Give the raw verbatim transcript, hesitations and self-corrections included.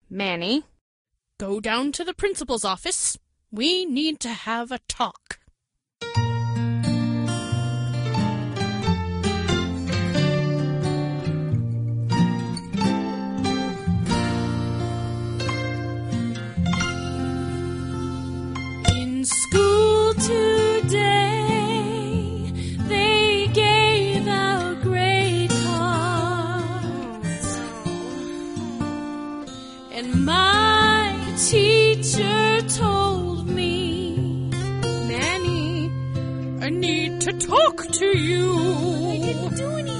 Manny, go down to the principal's office. We need to have a talk. In school today, they gave out grade cards, and my teacher told me, Manny, I need to talk to you.